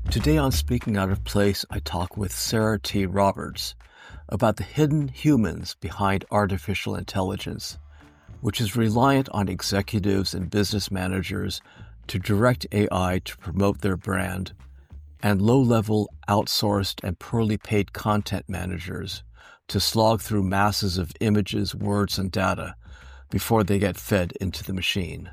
Today on Speaking Out of Place, I talk with Sarah T. Roberts about the hidden humans behind artificial intelligence, which is reliant on executives and business managers to direct AI to promote their brand, and low-level, outsourced, and poorly paid content managers to slog through masses of images, words, and data before they get fed into the machine.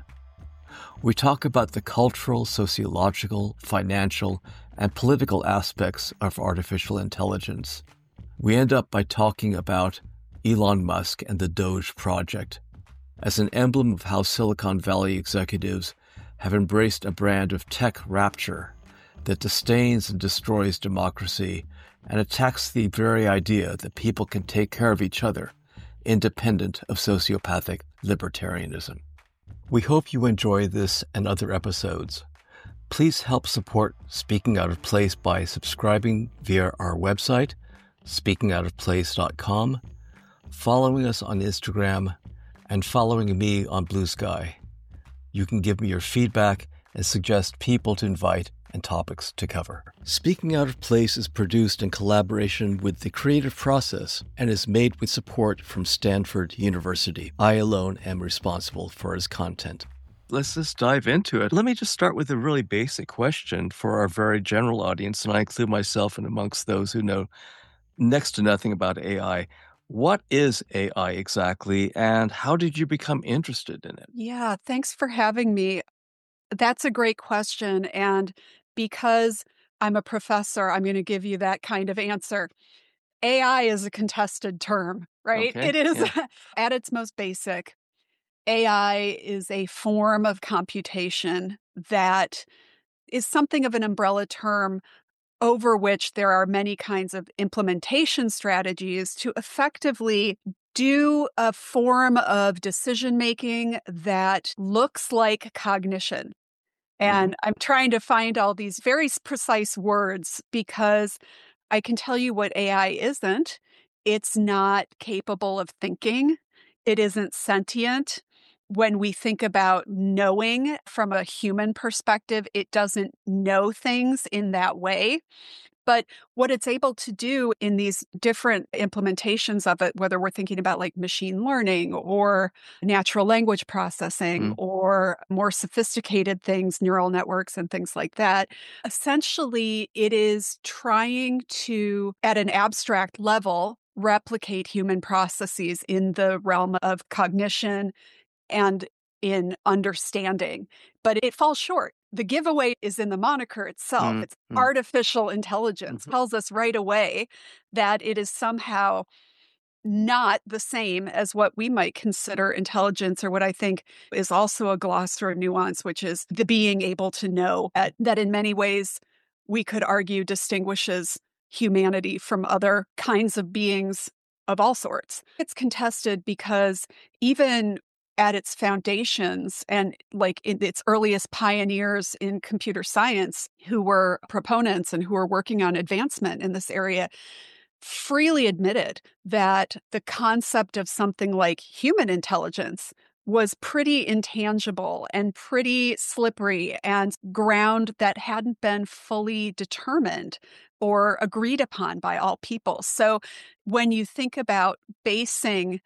We talk about the cultural, sociological, financial, and political aspects of artificial intelligence. We end up by talking about Elon Musk and the Doge project as an emblem of how Silicon Valley executives have embraced a brand of tech rapture that disdains and destroys democracy and attacks the very idea that people can take care of each other, independent of sociopathic libertarianism. We hope you enjoy this and other episodes. Please help support Speaking Out of Place by subscribing via our website, speakingoutofplace.com, following us on Instagram, and following me on Blue Sky. You can give me your feedback and suggest people to invite and topics to cover. Speaking Out of Place is produced in collaboration with The Creative Process and is made with support from Stanford University. I alone am responsible for its content. Let's just dive into it. Let me just start with a really basic question for our very general audience, and I include myself in amongst those who know next to nothing about AI. What is AI exactly, and how did you become interested in it? Yeah, thanks for having me. That's a great question. And because I'm a professor, I'm going to give you that kind of answer. AI is a contested term, right? Okay, It is yeah. at its most basic. AI is a form of computation that is something of an umbrella term over which there are many kinds of implementation strategies to effectively do a form of decision making that looks like cognition. And I'm trying to find all these very precise words because I can tell you what AI isn't. It's not capable of thinking. It isn't sentient. When we think about knowing from a human perspective, it doesn't know things in that way. But what it's able to do in these different implementations of it, whether we're thinking about like machine learning or natural language processing Mm. or more sophisticated things, neural networks and things like that, essentially it is trying to, at an abstract level, replicate human processes in the realm of cognition and in understanding, but it falls short. The giveaway is in the moniker itself. Mm, It's mm, artificial intelligence. mhm. Tells us right away that it is somehow not the same as what we might consider intelligence, or what I think is also a gloss or a nuance, which is the being able to know that in many ways we could argue distinguishes humanity from other kinds of beings of all sorts. It's contested because even at its foundations and like in its earliest pioneers in computer science who were proponents and who were working on advancement in this area freely admitted that the concept of something like human intelligence was pretty intangible and pretty slippery and ground that hadn't been fully determined or agreed upon by all people. So when you think about basing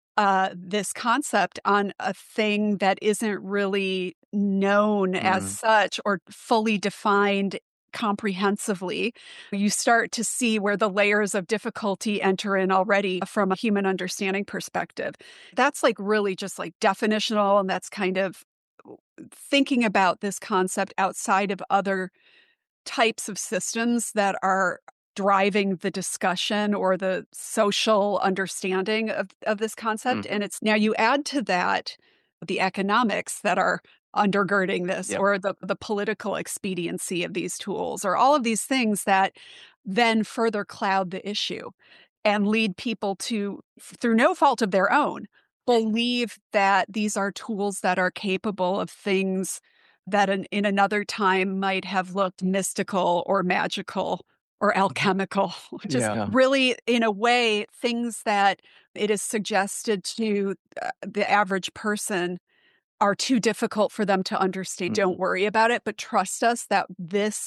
this concept on a thing that isn't really known as Mm. such or fully defined comprehensively, you start to see where the layers of difficulty enter in already from a human understanding perspective. That's like really just like definitional, and that's kind of thinking about this concept outside of other types of systems that are driving the discussion or the social understanding of this concept. Mhm. And it's now you add to that the economics that are undergirding this, Yep. or the political expediency of these tools, or all of these things that then further cloud the issue and lead people to, through no fault of their own, believe that these are tools that are capable of things that in another time might have looked mystical or magical or Mhm. alchemical, just Yeah. really, in a way, things that it is suggested to the average person are too difficult for them to understand. Mm. Don't worry about it, but trust us that this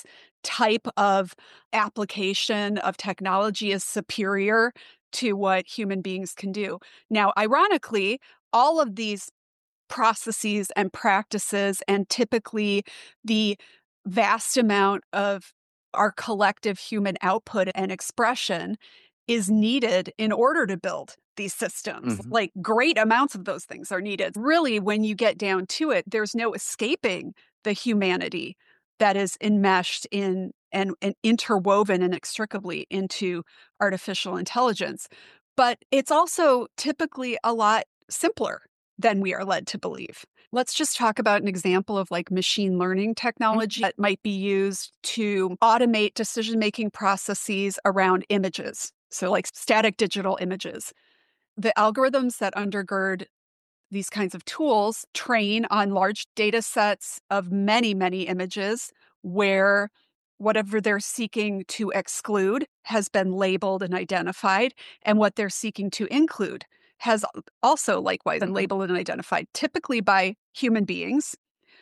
type of application of technology is superior to what human beings can do. Now, ironically, all of these processes and practices, and typically the vast amount of our collective human output and expression is needed in order to build these systems. Mhm. Like great amounts of those things are needed. Really, when you get down to it, there's no escaping the humanity that is enmeshed in and interwoven inextricably into artificial intelligence. But it's also typically a lot simpler than we are led to believe. Let's just talk about an example of like machine learning technology that might be used to automate decision-making processes around images. So, like static digital images. The algorithms that undergird these kinds of tools train on large data sets of many, many images where whatever they're seeking to exclude has been labeled and identified, and what they're seeking to include has also likewise been labeled and identified, typically by human beings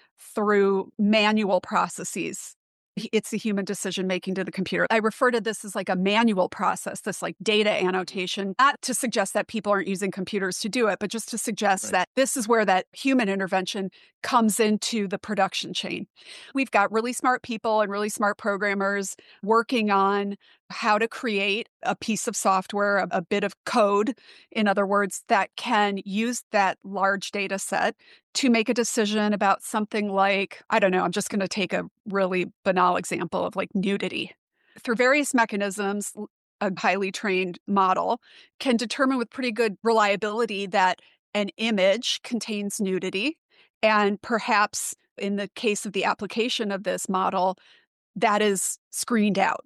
through manual processes. It's the human decision making to the computer. I refer to this as like a manual process, this like data annotation, not to suggest that people aren't using computers to do it, but just to suggest that this is where that human intervention comes into the production chain. We've got really smart people and really smart programmers working on how to create a piece of software, a bit of code, in other words, that can use that large data set to make a decision about something like, I don't know, I'm just going to take a really banal example of like nudity. Through various mechanisms, a highly trained model can determine with pretty good reliability that an image contains nudity. And perhaps in the case of the application of this model, that is screened out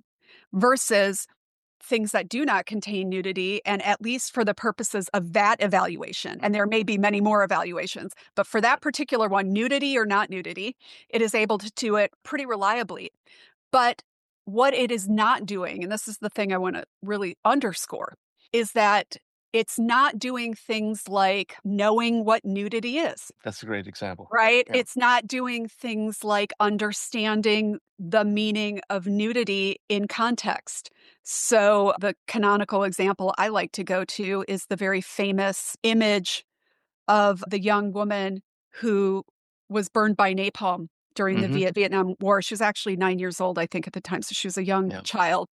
versus things that do not contain nudity, and at least for the purposes of that evaluation, and there may be many more evaluations, but for that particular one, nudity or not nudity, it is able to do it pretty reliably. But what it is not doing, and this is the thing I want to really underscore, is that it's not doing things like knowing what nudity is. That's a great example. Right? Yeah. It's not doing things like understanding the meaning of nudity in context. So, the canonical example I like to go to is the very famous image of the young woman who was burned by napalm during the Mhm. Vietnam War. She was actually 9 years old, I think, at the time. So, she was a young Yeah. child.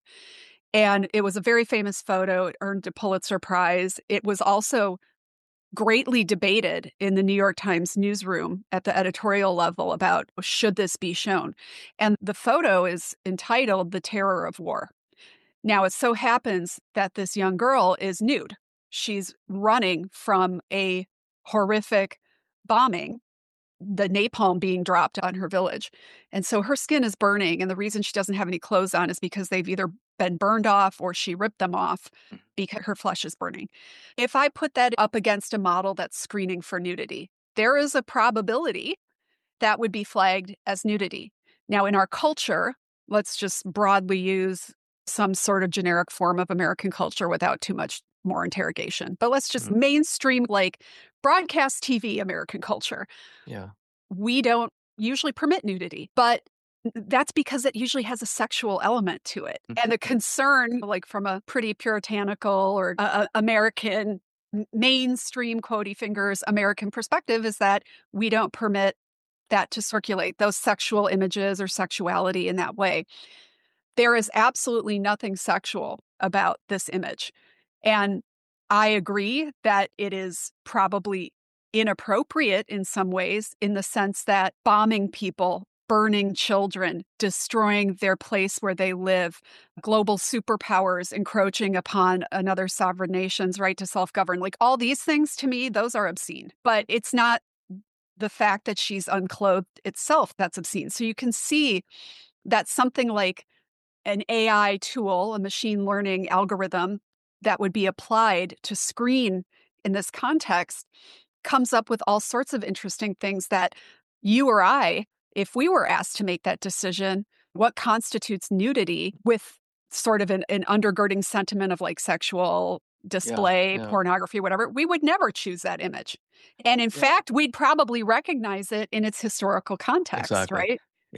And it was a very famous photo. It earned a Pulitzer Prize. It was also greatly debated in the New York Times newsroom at the editorial level about should this be shown. And the photo is entitled The Terror of War. Now, it so happens that this young girl is nude. She's running from a horrific bombing, the napalm being dropped on her village. And so her skin is burning. And the reason she doesn't have any clothes on is because they've either been burned off or she ripped them off because her flesh is burning. If I put that up against a model that's screening for nudity, there is a probability that would be flagged as nudity. Now, in our culture, let's just broadly use some sort of generic form of American culture without too much more interrogation. But let's just mainstream, like broadcast TV American culture. Yeah. We don't usually permit nudity, but that's because it usually has a sexual element to it. And the concern, like from a pretty puritanical or American mainstream quotey fingers American perspective, is that we don't permit that to circulate, those sexual images or sexuality in that way. There is absolutely nothing sexual about this image. And I agree that it is probably inappropriate in some ways, in the sense that bombing people, burning children, destroying their place where they live, global superpowers encroaching upon another sovereign nation's right to self-govern, like all these things to me, those are obscene. But it's not the fact that she's unclothed itself that's obscene. So you can see that something like an AI tool, a machine learning algorithm that would be applied to screen in this context comes up with all sorts of interesting things that you or I, if we were asked to make that decision, what constitutes nudity with sort of an undergirding sentiment of like sexual display, Yeah. pornography, whatever, we would never choose that image. And in fact, we'd probably recognize it in its historical context, Exactly. right? Yeah.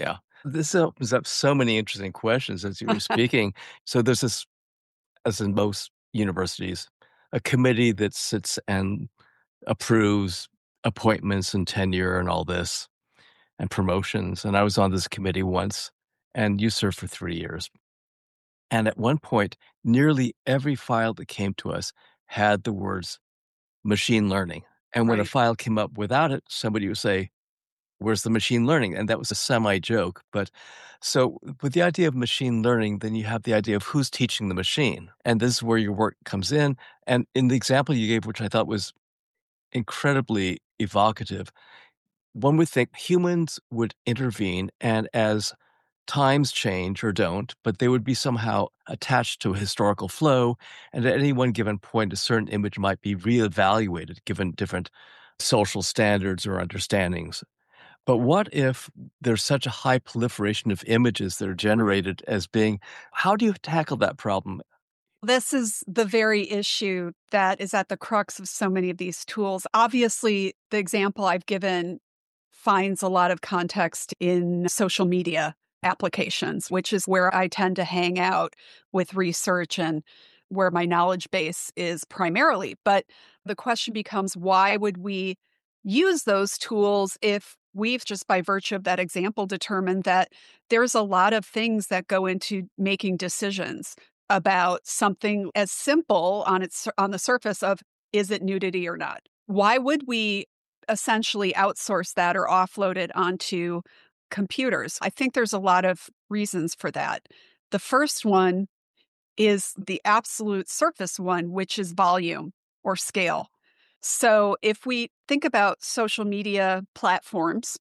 This opens up so many interesting questions as you were speaking. So there's this, as in most universities, a committee that sits and approves appointments and tenure and all this and promotions. And I was on this committee once, and you served for 3 years. And at one point, nearly every file that came to us had the words machine learning. And when a Right. file came up without it, somebody would say, "Where's the machine learning?" And that was a semi joke. But so with the idea of machine learning, then you have the idea of who's teaching the machine. And this is where your work comes in. And in the example you gave, which I thought was incredibly evocative, one would think humans would intervene, and as times change or don't, but they would be somehow attached to a historical flow, and at any one given point, a certain image might be reevaluated given different social standards or understandings. But what if there's such a high proliferation of images that are generated as being, how do you tackle that problem? This is the very issue that is at the crux of so many of these tools. Obviously, the example I've given finds a lot of context in social media applications, which is where I tend to hang out with research and where my knowledge base is primarily. But the question becomes, why would we use those tools if we've just by virtue of that example determined that there's a lot of things that go into making decisions about something as simple on the surface of, is it nudity or not? Why would we essentially outsource that or offload it onto computers? I think there's a lot of reasons for that. The first one is the absolute surface one, which is volume or scale. So if we think about social media platforms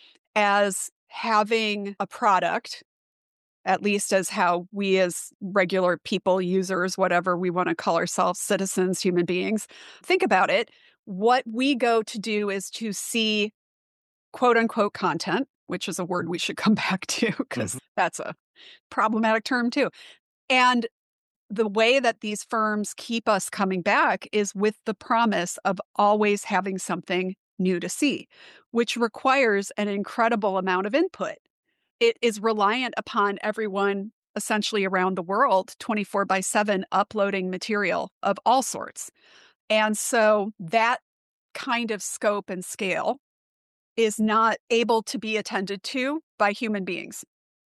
as having a product, at least as how we as regular people, users, whatever we want to call ourselves, citizens, human beings, think about it. What we go to do is to see quote unquote content, which is a word we should come back to because Mhm. that's a problematic term too. And the way that these firms keep us coming back is with the promise of always having something new to see, which requires an incredible amount of input. It is reliant upon everyone essentially around the world 24 by 7 uploading material of all sorts. And so that kind of scope and scale is not able to be attended to by human beings.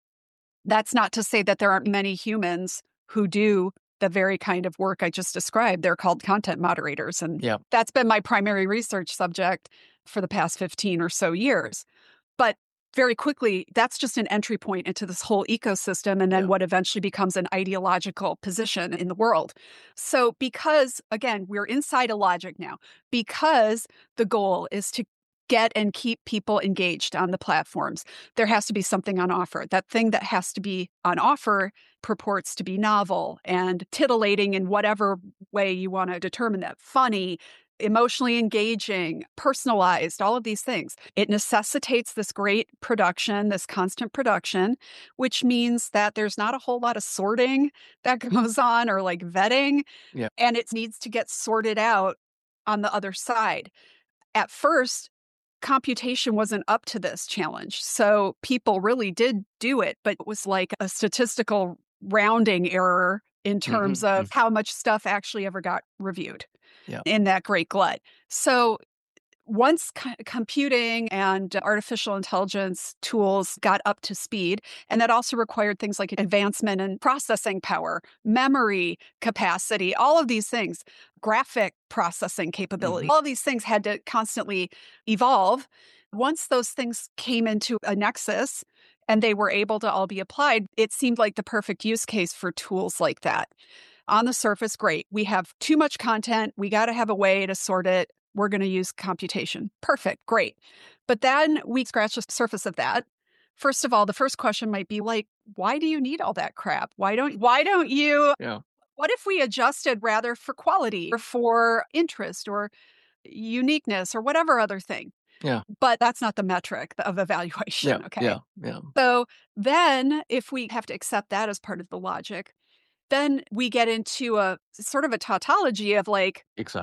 That's not to say that there aren't many humans who do the very kind of work I just described. They're called content moderators. And Yeah. that's been my primary research subject for the past 15 or so years. But very quickly, that's just an entry point into this whole ecosystem and then Yeah. what eventually becomes an ideological position in the world. So, because again, we're inside a logic now, because the goal is to get and keep people engaged on the platforms, there has to be something on offer. That thing that has to be on offer purports to be novel and titillating in whatever way you want to determine that, funny, emotionally engaging, personalized, all of these things. It necessitates this great production, this constant production, which means that there's not a whole lot of sorting that goes on or like vetting, Yeah. and it needs to get sorted out on the other side. At first, computation wasn't up to this challenge. So people really did do it, but it was like a statistical rounding error in terms Mhm. of Mm. how much stuff actually ever got reviewed Yeah. in that great glut. So once computing and artificial intelligence tools got up to speed, and that also required things like advancement in processing power, memory capacity, all of these things, graphic processing capability, Mhm. all of these things had to constantly evolve. Once those things came into a nexus and they were able to all be applied, it seemed like the perfect use case for tools like that. On the surface, great. We have too much content. We got to have a way to sort it. We're going to use computation. Perfect. Great. But then we scratch the surface of that. First of all, the first question might be like, why do you need all that crap? Why don't you, Yeah. what if we adjusted rather for quality or for interest or uniqueness or whatever other thing? Yeah. But that's not the metric of Yeah. evaluation. Okay. Yeah. Yeah. So then if we have to accept that as part of the logic, then we get into a sort of a tautology of like, Exactly.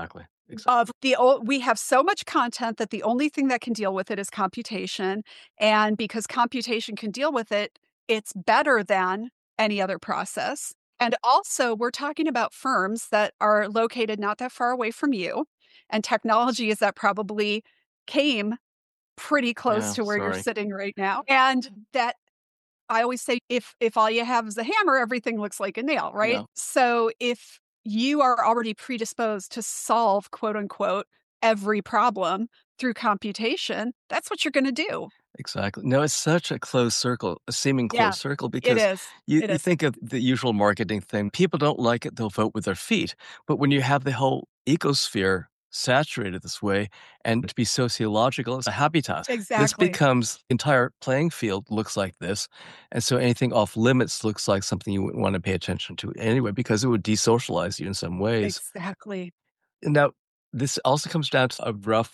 Exactly. We have so much content that the only thing that can deal with it is computation, and because computation can deal with it, it's better than any other process. And also, we're talking about firms that are located not that far away from you, and technologies that probably came pretty close Yeah, to where you're sorry. sitting right now, and that I always say if all you have is a hammer, everything looks like a nail, right? Yeah, So if you are already predisposed to solve, quote unquote, every problem through computation, that's what you're going to do. exactly. No, it's such a closed circle, a seeming Yeah, closed circle, it because is. you, It you is. think of the usual marketing thing. People don't like it, they'll vote with their feet. But when you have the whole ecosphere saturated this way, and to be sociological, it's a happy task. This Exactly. becomes entire playing field looks like this. And so anything off limits looks like something you wouldn't want to pay attention to anyway, because it would desocialize you in some ways. Exactly. Now, this also comes down to a rough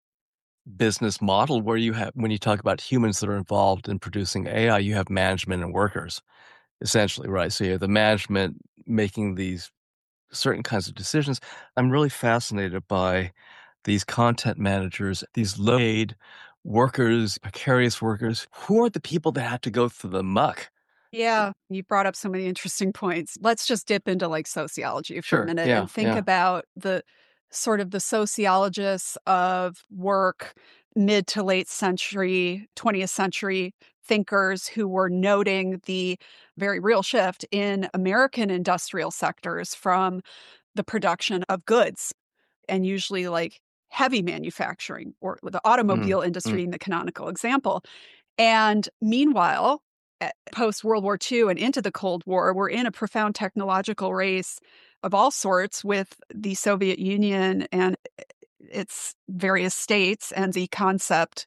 business model where you have when you talk about humans that are involved in producing AI, you have management and workers, essentially, right? So you have the management making these certain kinds of decisions. I'm really fascinated by these content managers, these low-paid workers, precarious workers. Who are the people that have to go through the muck? Yeah, you brought up so many interesting points. Let's just dip into like sociology for a Sure. minute Yeah. and think Yeah. about the sort of the sociologists of work, mid to late century, 20th century thinkers who were noting the very real shift in American industrial sectors from the production of goods and usually like heavy manufacturing or the Mm, automobile mm, industry in the canonical example. And meanwhile, post World War II and into the Cold War, we're in a profound technological race of all sorts with the Soviet Union and its various states and the concept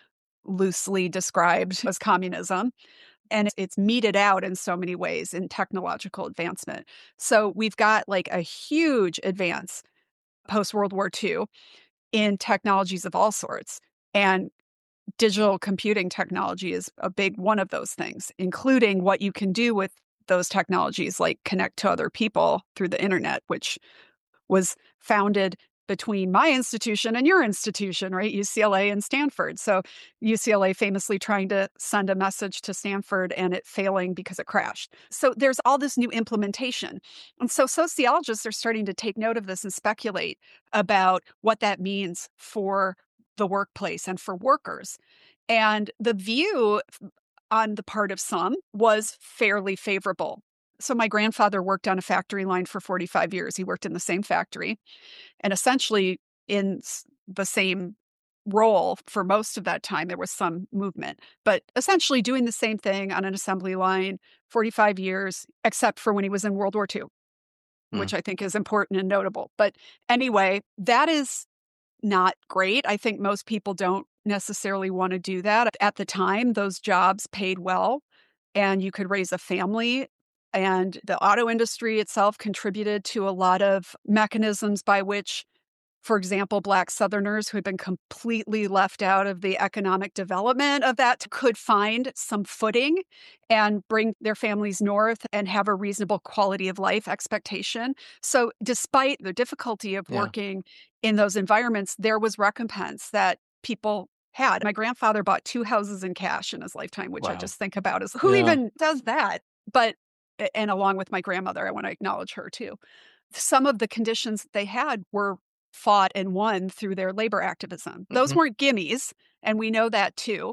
loosely described as communism. And it's meted out in so many ways in technological advancement. So we've got like a huge advance post World War II in technologies of all sorts. And digital computing technology is a big one of those things, including what you can do with those technologies, like connect to other people through the internet, which was founded between my institution and your institution, right? UCLA and Stanford. So UCLA famously trying to send a message to Stanford and it failing because it crashed. So there's all this new implementation. And so sociologists are starting to take note of this and speculate about what that means for the workplace and for workers. And the view on the part of some was fairly favorable. So my grandfather worked on a factory line for 45 years. He worked in the same factory and essentially in the same role for most of that time. There was some movement, but essentially doing the same thing on an assembly line 45 years, except for when he was in World War II, mm. which I think is important and notable. But anyway, that is not great. I think most people don't necessarily want to do that. At the time, those jobs paid well and you could raise a family. And the auto industry itself contributed to a lot of mechanisms by which, for example, Black Southerners who had been completely left out of the economic development of that could find some footing and bring their families north and have a reasonable quality of life expectation. So, despite the difficulty of Yeah. working in those environments, there was recompense that people had. My grandfather bought two houses in cash in his lifetime, which I Wow. just think about as who Yeah. even does that? But, and along with my grandmother, I want to acknowledge her too. Some of the conditions that they had were fought and won through their labor activism. Those Hmm. weren't gimmies, and we know that too.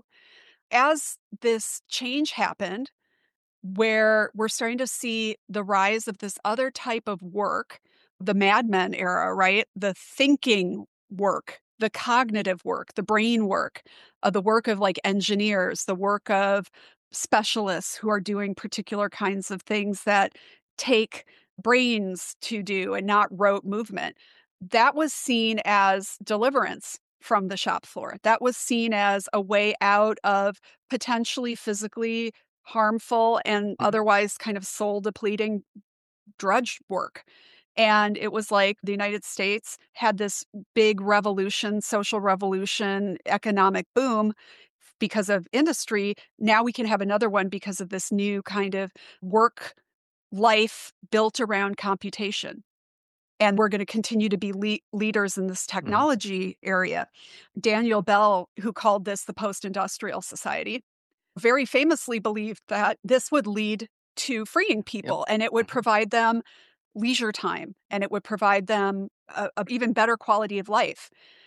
As this change happened, where we're starting to see the rise of this other type of work, the Mad Men era, right? The thinking work, the cognitive work, the brain work, the work of like engineers, the work of specialists who are doing particular kinds of things that take brains to do and not rote movement. That was seen as deliverance from the shop floor. That was seen as a way out of potentially physically harmful and Hmm. otherwise kind of soul depleting drudge work. And it was like the United States had this big revolution, social revolution, economic boom because of industry. Now we can have another one because of this new kind of work life built around computation. And we're going to continue to be leaders in this technology area. Daniel Bell, who called this the post-industrial society, very famously believed that this would lead to freeing people and it would provide them leisure time and it would provide them a even better quality of life.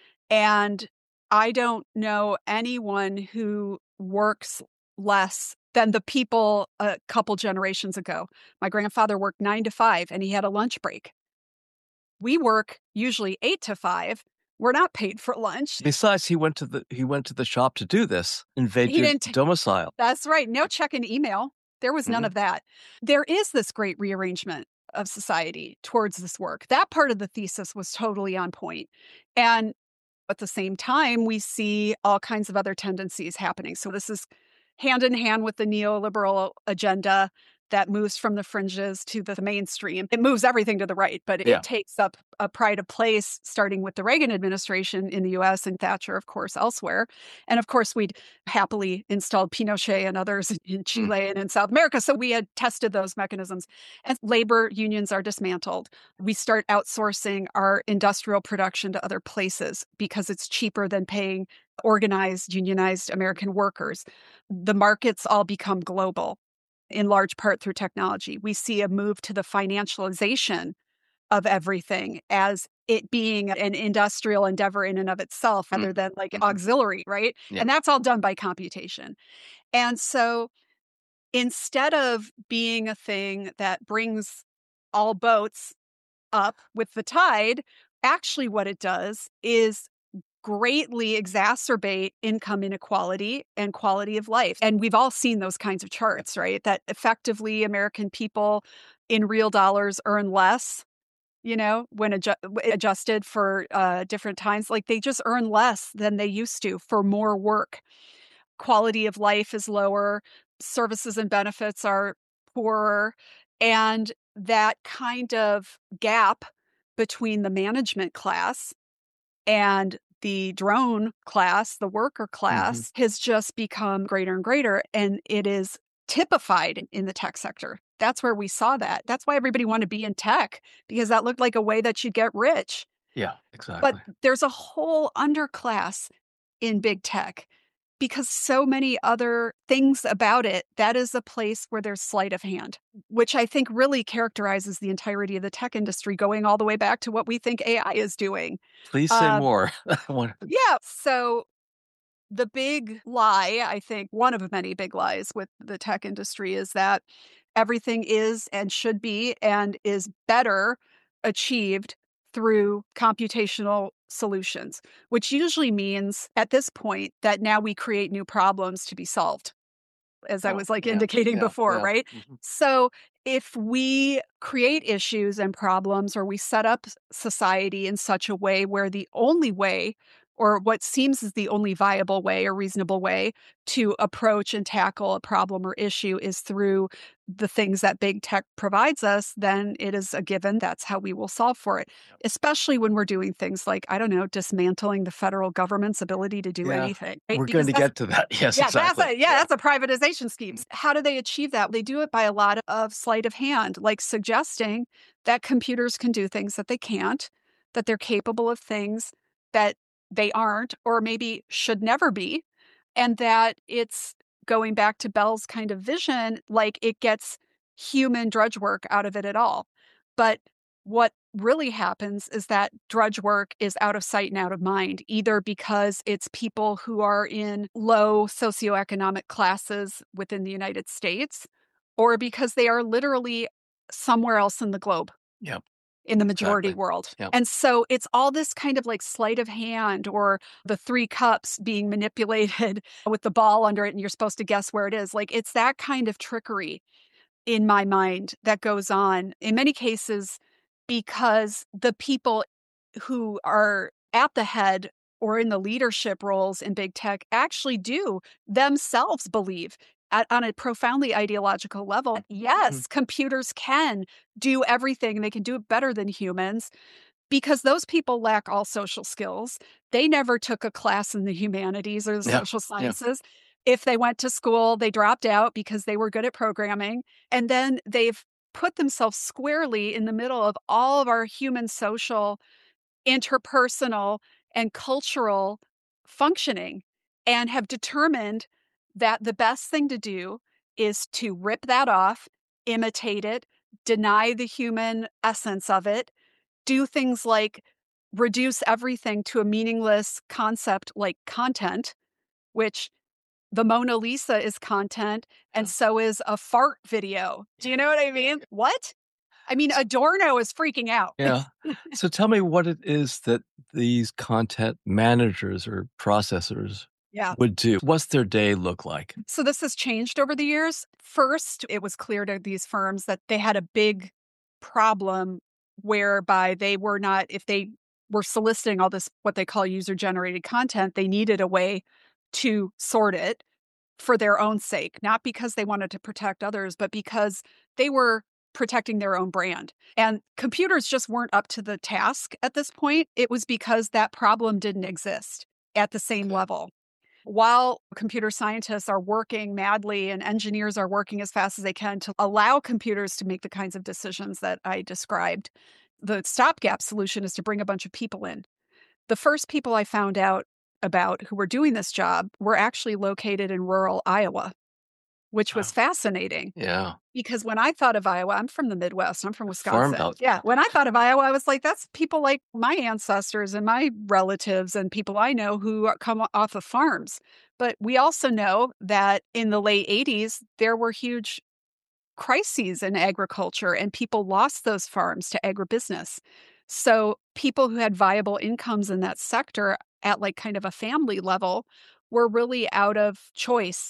And I don't know anyone who works less than the people a couple generations ago. My grandfather worked 9 to 5 and he had a lunch break. We work usually 8 to 5. We're not paid for lunch. Besides, he went to the shop to do this, invade He your didn't domicile. That's right. No check and email. There was none of that. There is this great rearrangement of society towards this work. That part of the thesis was totally on point. And at the same time, we see all kinds of other tendencies happening. So this is hand in hand with the neoliberal agenda that moves from the fringes to the mainstream. It moves everything to the right, but it takes up a pride of place, starting with the Reagan administration in the US and Thatcher, of course, elsewhere. And of course, we'd happily installed Pinochet and others in Chile and in South America. So we had tested those mechanisms. And labor unions are dismantled. We start outsourcing our industrial production to other places because it's cheaper than paying organized, unionized American workers. The markets all become global, in large part through technology. We see a move to the financialization of everything as it being an industrial endeavor in and of itself, rather than like auxiliary, right? Yeah. And that's all done by computation. And so instead of being a thing that brings all boats up with the tide, actually what it does is greatly exacerbate income inequality and quality of life. And we've all seen those kinds of charts, right? That effectively American people in real dollars earn less, when adjusted for different times. Like they just earn less than they used to for more work. Quality of life is lower, services and benefits are poorer. And that kind of gap between the management class and the drone class, the worker class, has just become greater and greater. And it is typified in the tech sector. That's where we saw that. That's why everybody wanted to be in tech, because that looked like a way that you get rich. Yeah, exactly. But there's a whole underclass in big tech because so many other things about it, that is a place where there's sleight of hand, which I think really characterizes the entirety of the tech industry, going all the way back to what we think AI is doing. Please say more. Yeah. So the big lie, I think, one of many big lies with the tech industry is that everything is and should be and is better achieved through computational solutions, which usually means at this point that now we create new problems to be solved, as I was indicating before, right? So if we create issues and problems, or we set up society in such a way where the only way, or what seems is the only viable way or reasonable way to approach and tackle a problem or issue is through the things that big tech provides us, then it is a given that's how we will solve for it. Especially when we're doing things like, I don't know, dismantling the federal government's ability to do anything. Right? We're going to get to that. Yes, exactly. That's a privatization scheme. How do they achieve that? They do it by a lot of sleight of hand, like suggesting that computers can do things that they can't, that they're capable of things that they aren't, or maybe should never be, and that it's going back to Bell's kind of vision, like it gets human drudge work out of it at all. But what really happens is that drudge work is out of sight and out of mind, either because it's people who are in low socioeconomic classes within the United States, or because they are literally somewhere else in the globe. Yep. In the majority world. Yep. And so it's all this kind of like sleight of hand, or the 3 cups being manipulated with the ball under it and you're supposed to guess where it is. Like it's that kind of trickery in my mind that goes on in many cases, because the people who are at the head or in the leadership roles in big tech actually do themselves believe on a profoundly ideological level, yes, computers can do everything and they can do it better than humans, because those people lack all social skills. They never took a class in the humanities or the social sciences. If they went to school, they dropped out because they were good at programming. And then they've put themselves squarely in the middle of all of our human social, interpersonal, and cultural functioning, and have determined that the best thing to do is to rip that off, imitate it, deny the human essence of it, do things like reduce everything to a meaningless concept like content, which the Mona Lisa is content, and so is a fart video. Do you know what I mean? What? I mean, Adorno is freaking out. Yeah. So tell me what it is that these content managers or processors Yeah. would do. What's their day look like? So this has changed over the years. First, it was clear to these firms that they had a big problem whereby they were not, if they were soliciting all this, what they call user generated content, they needed a way to sort it for their own sake, not because they wanted to protect others, but because they were protecting their own brand. And computers just weren't up to the task at this point. It was because that problem didn't exist at the same level. While computer scientists are working madly and engineers are working as fast as they can to allow computers to make the kinds of decisions that I described, the stopgap solution is to bring a bunch of people in. The first people I found out about who were doing this job were actually located in rural Iowa, which was Wow. fascinating. Yeah. Because when I thought of Iowa, I'm from the Midwest, I'm from Farm Wisconsin. belt. Yeah. When I thought of Iowa, I was like, that's people like my ancestors and my relatives and people I know who come off of farms. But we also know that in the late 80s, there were huge crises in agriculture and people lost those farms to agribusiness. So people who had viable incomes in that sector at like kind of a family level were really out of choice.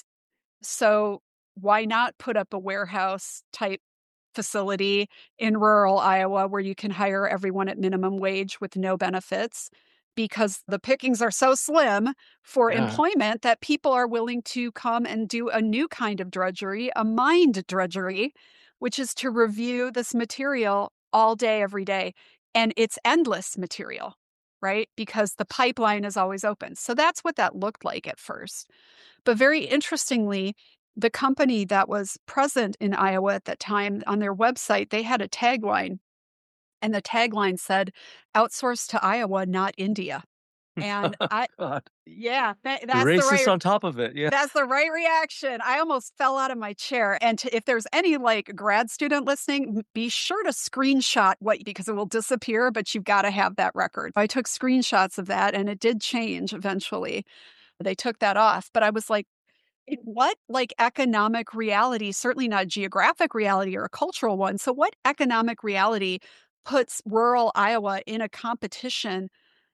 So why not put up a warehouse type facility in rural Iowa where you can hire everyone at minimum wage with no benefits? Because the pickings are so slim for Yeah. employment that people are willing to come and do a new kind of drudgery, a mind drudgery, which is to review this material all day, every day. And it's endless material, right? Because the pipeline is always open. So that's what that looked like at first. But very interestingly, the company that was present in Iowa at that time, on their website, they had a tagline, and the tagline said, "Outsource to Iowa, not India." And God. yeah, that's the Racist right. on top of it. Yeah. That's the right reaction. I almost fell out of my chair. And if there's any like grad student listening, be sure to screenshot what, because it will disappear, but you've got to have that record. I took screenshots of that and it did change eventually. They took that off, but I was like, in what like economic reality, certainly not geographic reality or a cultural one. So what economic reality puts rural Iowa in a competition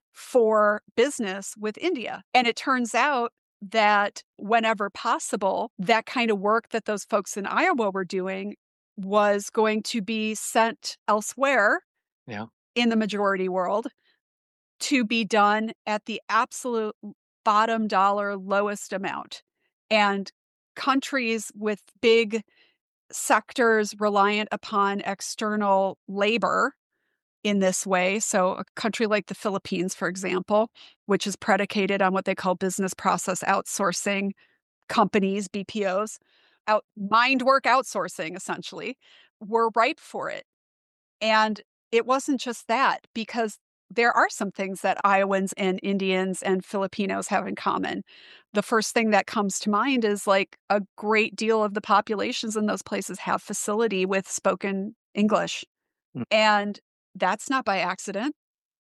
for business with India? And it turns out that whenever possible, that kind of work that those folks in Iowa were doing was going to be sent elsewhere Yeah. in the majority world to be done at the absolute bottom dollar lowest amount. And countries with big sectors reliant upon external labor in this way. So, a country like the Philippines, for example, which is predicated on what they call business process outsourcing companies, BPOs, mind work outsourcing, essentially, were ripe for it. And it wasn't just that, because there are some things that Iowans and Indians and Filipinos have in common. The first thing that comes to mind is like a great deal of the populations in those places have facility with spoken English. Mm. And that's not by accident.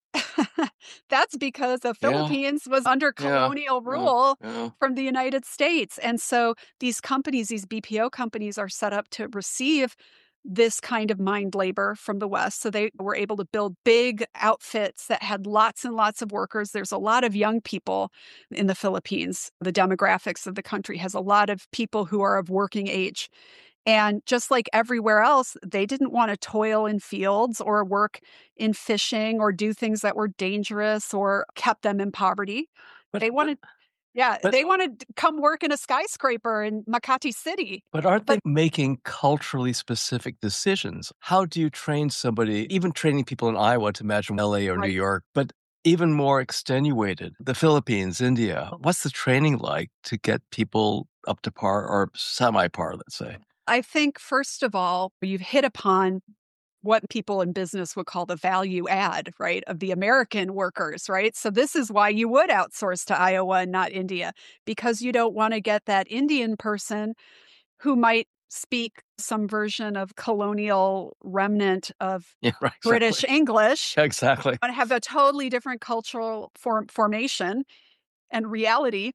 That's because the Yeah. Philippines was under Yeah. colonial Yeah. rule Yeah. from the United States. And so these companies, these BPO companies, are set up to receive this kind of mind labor from the West. So they were able to build big outfits that had lots and lots of workers. There's a lot of young people in the Philippines. The demographics of the country has a lot of people who are of working age. And just like everywhere else, they didn't want to toil in fields or work in fishing or do things that were dangerous or kept them in poverty. But They wanted, yeah, but they wanted to come work in a skyscraper in Makati City. but aren't they But making culturally specific decisions? How do you train somebody, even training people in Iowa to imagine LA or New right. York, but even more extenuated, the Philippines, India? What's the training like to get people up to par or semi par, let's say? I think, first of all, you've hit upon what people in business would call the value add, right, of the American workers, right? So this is why you would outsource to Iowa and not India, because you don't want to get that Indian person who might speak some version of colonial remnant of Yeah, right, British exactly. English, Exactly. and have a totally different cultural formation and reality,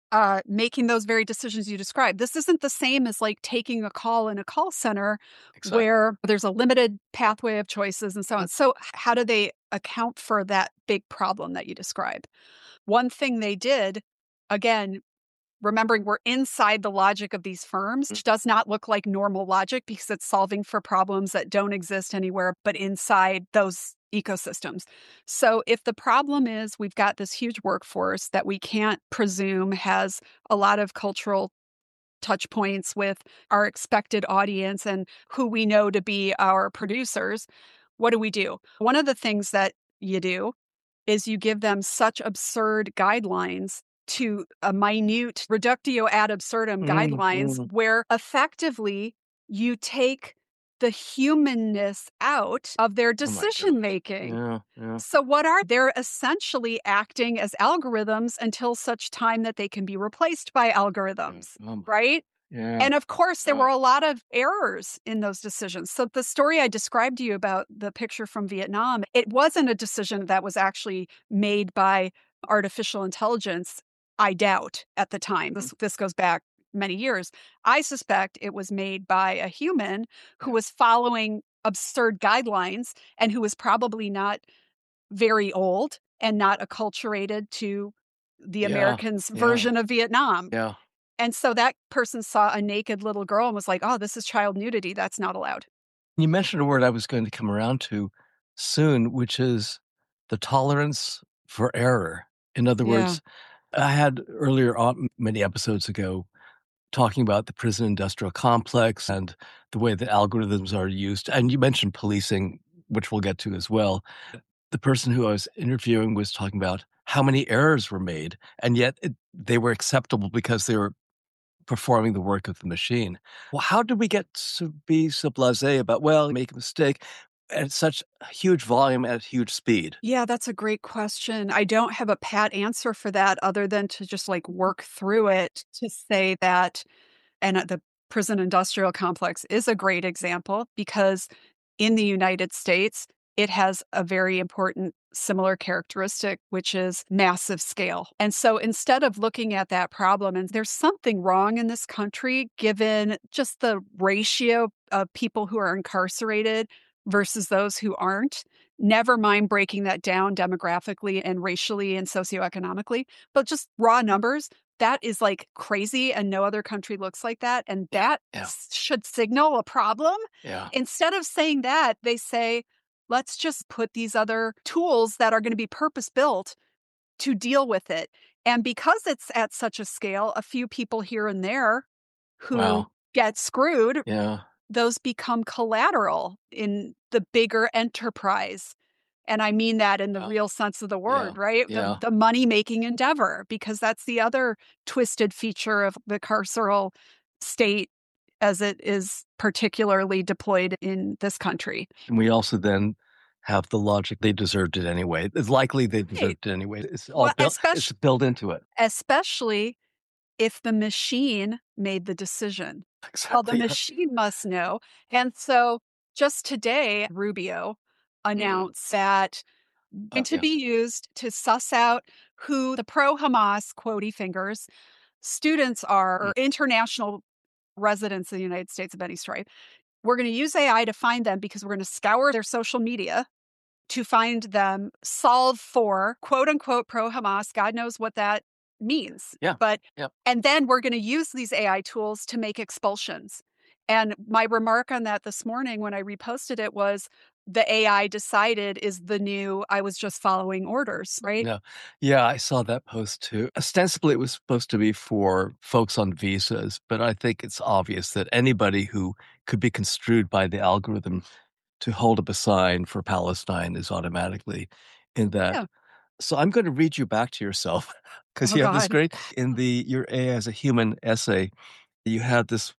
making those very decisions you described. This isn't the same as like taking a call in a call center Exactly. where there's a limited pathway of choices and so on. So, how do they account for that big problem that you describe? One thing they did, again, remembering we're inside the logic of these firms, which does not look like normal logic because it's solving for problems that don't exist anywhere but inside those ecosystems. So if the problem is we've got this huge workforce that we can't presume has a lot of cultural touch points with our expected audience and who we know to be our producers, what do we do? One of the things that you do is you give them such absurd guidelines, to a minute reductio ad absurdum Mm, guidelines, mm, where effectively you take the humanness out of their oh my gosh. decision making. Yeah, yeah. So what are they're essentially acting as algorithms until such time that they can be replaced by Yeah. algorithms, Oh my, right? yeah. And of course, there Yeah. were a lot of errors in those decisions. So, the story I described to you about the picture from Vietnam, it wasn't a decision that was actually made by artificial intelligence, I doubt, at the time. Mm, This goes back many years. I suspect it was made by a human who yeah. was following absurd guidelines and who was probably not very old and not acculturated to the Yeah. Americans' Yeah. version of Vietnam. Yeah. And so that person saw a naked little girl and was like, "Oh, this is child nudity. That's not allowed." You mentioned a word I was going to come around to soon, which is the tolerance for error. In other Yeah. words, I had earlier on, many episodes ago, talking about the prison industrial complex and the way that algorithms are used. And you mentioned policing, which we'll get to as well. The person who I was interviewing was talking about how many errors were made, and yet they were acceptable because they were performing the work of the machine. Well, how did we get to be so blasé about, well, make a mistake at such a huge volume at huge speed? Yeah, that's a great question. I don't have a pat answer for that other than to just like work through it to say that. And the prison industrial complex is a great example because in the United States, it has a very important similar characteristic, which is massive scale. And so instead of looking at that problem, and there's something wrong in this country given just the ratio of people who are incarcerated versus those who aren't, never mind breaking that down demographically and racially and socioeconomically, but just raw numbers, that is, like, crazy, and no other country looks like that, and Yeah, that yeah, should signal a problem. yeah, Instead of saying that, they say, "Let's just put these other tools that are gonna be purpose-built to deal with it." And because it's at such a scale, a few people here and there who wow, get screwed, yeah, those become collateral in the bigger enterprise. And I mean that in the yeah, real sense of the yeah, word, right? yeah. The money-making endeavor, because that's the other twisted feature of the carceral state as it is particularly deployed in this country. And we also then have the logic they deserved it anyway. It's likely they Right. deserved it anyway. It's all Well, built, it's built into it. especially if the machine made the decision. Well, the Exactly. Yeah. machine must know. And so just today, Rubio Mm. announced that going to Yeah. be used to suss out who the pro Hamas, quotey fingers, students are, Mm. or international residents of the United States of any stripe. We're going to use AI to find them because we're going to scour their social media to find them, solve for quote unquote pro Hamas. God knows what that means. Yeah. But, Yeah. and then we're going to use these AI tools to make expulsions. And my remark on that this morning when I reposted it was the AI decided is the new, I was just following orders, right? No. Yeah, I saw that post too. Ostensibly, it was supposed to be for folks on visas, but I think it's obvious that anybody who could be construed by the algorithm to hold up a sign for Palestine is automatically in that. Yeah. So I'm going to read you back to yourself because Oh, you have this God. great in the Your AI as a Human essay. You had this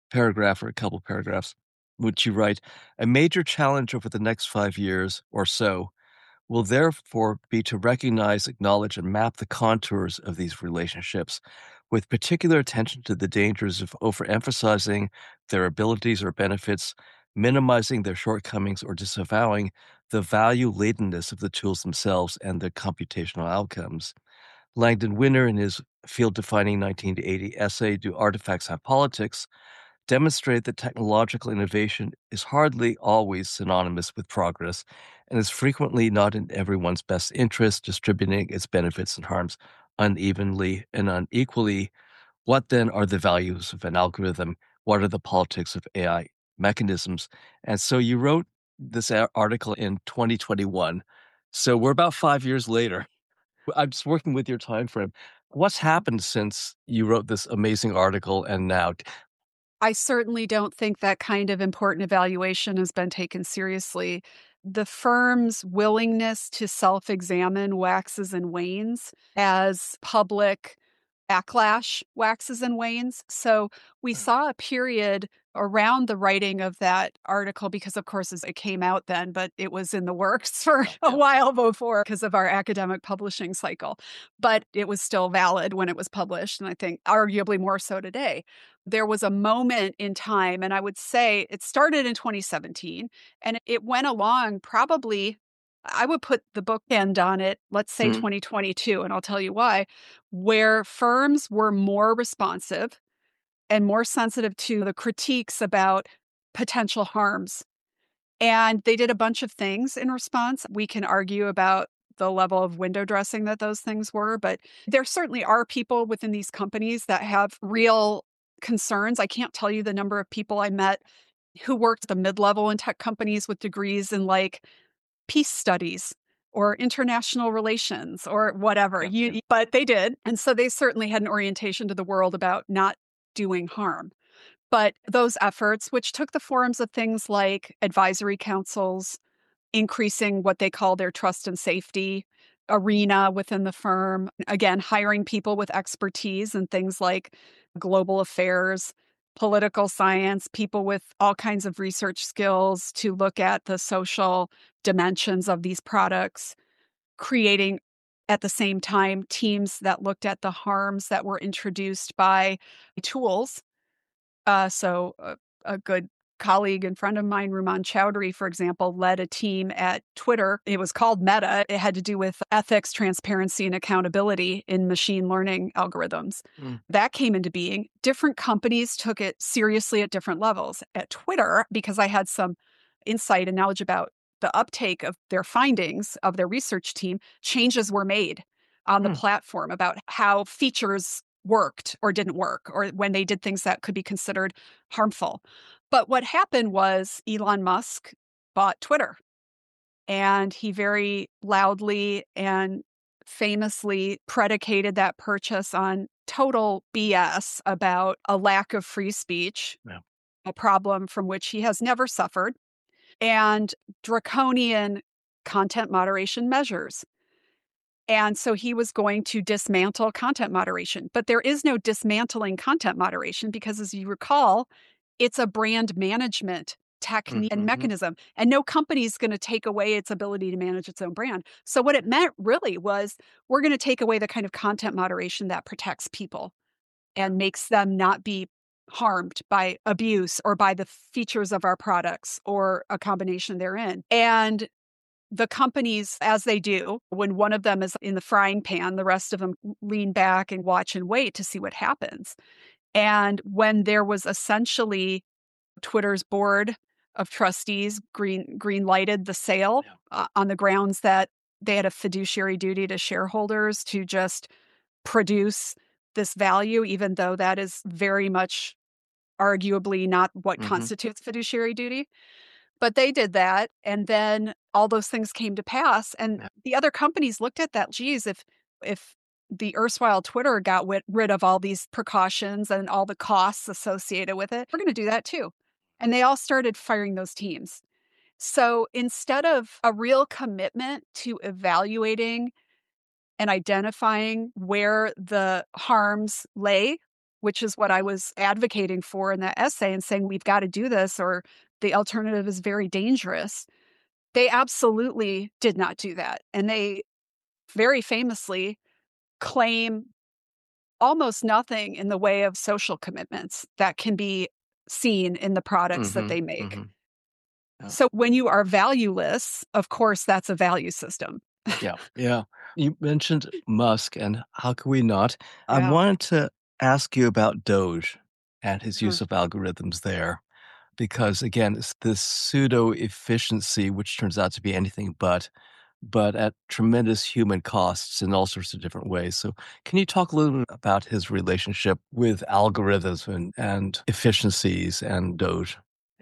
paragraph or a couple paragraphs, which you write, a major challenge over the next 5 years or so will therefore be to recognize, acknowledge, and map the contours of these relationships with particular attention to the dangers of overemphasizing their abilities or benefits, minimizing their shortcomings, or disavowing the value latentness of the tools themselves and their computational outcomes. Langdon Winner, in his field-defining 1980 essay, Do Artifacts Have Politics?, demonstrate that technological innovation is hardly always synonymous with progress and is frequently not in everyone's best interest, distributing its benefits and harms unevenly and unequally. What then are the values of an algorithm? What are the politics of AI mechanisms? And so you wrote this article in 2021. So we're about 5 years later. I'm just working with your time frame. What's happened since you wrote this amazing article and now? I certainly don't think that kind of important evaluation has been taken seriously. The firm's willingness to self examine waxes and wanes as public backlash waxes and wanes. So we saw a period around the writing of that article because, of course, it came out then, but it was in the works for a while before because of our academic publishing cycle. But it was still valid when it was published, and I think arguably more so today. There was a moment in time, and I would say it started in 2017, and it went along probably, I would put the bookend on it, let's say 2022, and I'll tell you why, where firms were more responsive and more sensitive to the critiques about potential harms. And they did a bunch of things in response. We can argue about the level of window dressing that those things were, but there certainly are people within these companies that have real concerns. I can't tell you the number of people I met who worked at the mid-level in tech companies with degrees in like peace studies or international relations or whatever. But they did. And so they certainly had an orientation to the world about not doing harm. But those efforts, which took the forms of things like advisory councils, increasing what they call their trust and safety arena within the firm, again, hiring people with expertise in things like global affairs, political science, people with all kinds of research skills to look at the social dimensions of these products, creating at the same time teams that looked at the harms that were introduced by tools. A good colleague and friend of mine, Ruman Chowdhury, for example, led a team at Twitter. It was called Meta. It had to do with ethics, transparency, and accountability in machine learning algorithms. That came into being. Different companies took it seriously at different levels. At Twitter, because I had some insight and knowledge about the uptake of their findings of their research team, changes were made on the platform about how features worked or didn't work, or when they did things that could be considered harmful. But what happened was Elon Musk bought Twitter, and he very loudly and famously predicated that purchase on total BS about a lack of free speech, a problem from which he has never suffered, and draconian content moderation measures. And so he was going to dismantle content moderation. But there is no dismantling content moderation because, as you recall, it's a brand management technique and mechanism. And no company is going to take away its ability to manage its own brand. So what it meant really was we're going to take away the kind of content moderation that protects people and makes them not be harmed by abuse or by the features of our products or a combination therein. And the companies, as they do, when one of them is in the frying pan, the rest of them lean back and watch and wait to see what happens. And when there was essentially Twitter's board of trustees green lighted the sale on the grounds that they had a fiduciary duty to shareholders to just produce this value, even though that is very much arguably not what constitutes fiduciary duty. But they did that, and then all those things came to pass, and the other companies looked at that, geez, if the erstwhile Twitter got rid of all these precautions and all the costs associated with it, we're gonna do that too. And they all started firing those teams. So instead of a real commitment to evaluating and identifying where the harms lay which is what I was advocating for in that essay and saying we've got to do this or the alternative is very dangerous. They absolutely did not do that. And they very famously claim almost nothing in the way of social commitments that can be seen in the products that they make. Yeah. So when you are valueless, of course, that's a value system. Yeah. You mentioned Musk, and how could we not? I Yeah. wanted to ask you about Doge and his Mm. use of algorithms there, because again, it's this pseudo efficiency, which turns out to be anything but at tremendous human costs in all sorts of different ways. So, can you talk a little bit about his relationship with algorithms and efficiencies and Doge?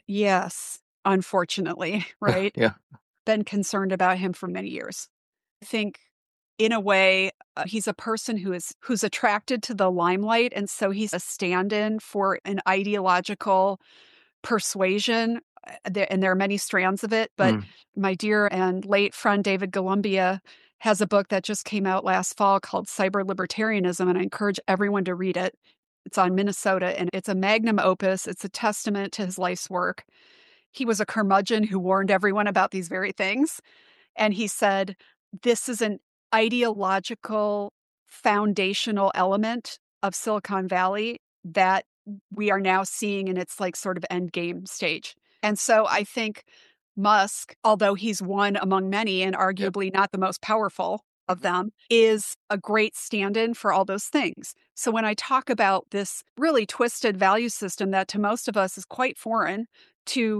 Yes, unfortunately, right? Yeah. Been concerned about him for many years. I think in a way, he's a person who's attracted to the limelight, and so he's a stand-in for an ideological persuasion. And there are many strands of it, but Mm. my dear and late friend David Columbia has a book that just came out last fall called Cyber Libertarianism, and I encourage everyone to read it. It's on Minnesota, and it's a magnum opus. It's a testament to his life's work. He was a curmudgeon who warned everyone about these very things. And he said, this is an ideological foundational element of Silicon Valley that we are now seeing in its like sort of end game stage. And so I think Musk, although he's one among many and Yep. arguably not the most powerful of them, is a great stand in for all those things. So when I talk about this really twisted value system that to most of us is quite foreign, to